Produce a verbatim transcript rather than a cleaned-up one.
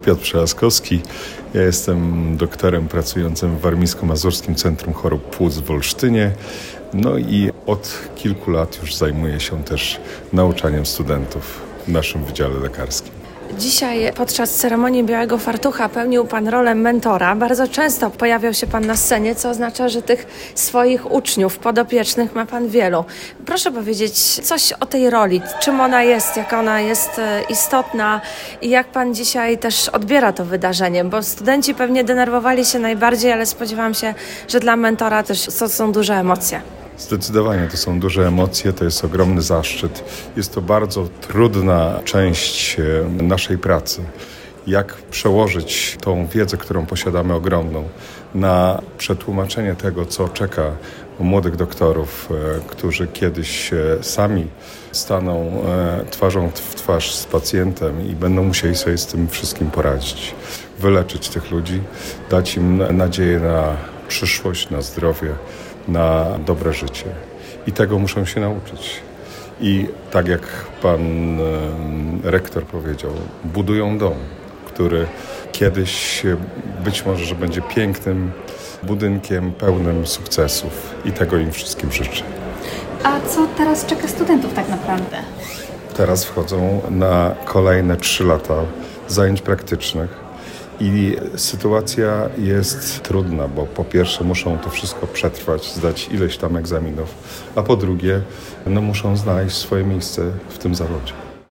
Piotr Przelaskowski. Ja jestem doktorem pracującym w Warmińsko-Mazurskim Centrum Chorób Płuc w Olsztynie. No i od kilku lat już zajmuję się też nauczaniem studentów w naszym wydziale lekarskim. Dzisiaj podczas ceremonii Białego Fartucha pełnił Pan rolę mentora. Bardzo często pojawiał się Pan na scenie, co oznacza, że tych swoich uczniów, podopiecznych ma Pan wielu. Proszę powiedzieć coś o tej roli, czym ona jest, jak ona jest istotna i jak Pan dzisiaj też odbiera to wydarzenie, bo studenci pewnie denerwowali się najbardziej, ale spodziewam się, że dla mentora też to są duże emocje. Zdecydowanie to są duże emocje, to jest ogromny zaszczyt. Jest to bardzo trudna część naszej pracy. Jak przełożyć tą wiedzę, którą posiadamy ogromną, na przetłumaczenie tego, co czeka młodych doktorów, którzy kiedyś sami staną twarzą w twarz z pacjentem i będą musieli sobie z tym wszystkim poradzić. Wyleczyć tych ludzi, dać im nadzieję na przyszłość, na zdrowie, na dobre życie. I tego muszą się nauczyć. I tak jak pan rektor powiedział, budują dom, który kiedyś być może, że będzie pięknym budynkiem pełnym sukcesów. I tego im wszystkim życzę. A co teraz czeka studentów tak naprawdę? Teraz wchodzą na kolejne trzy lata zajęć praktycznych. I sytuacja jest trudna, bo po pierwsze muszą to wszystko przetrwać, zdać ileś tam egzaminów, a po drugie no muszą znaleźć swoje miejsce w tym zawodzie.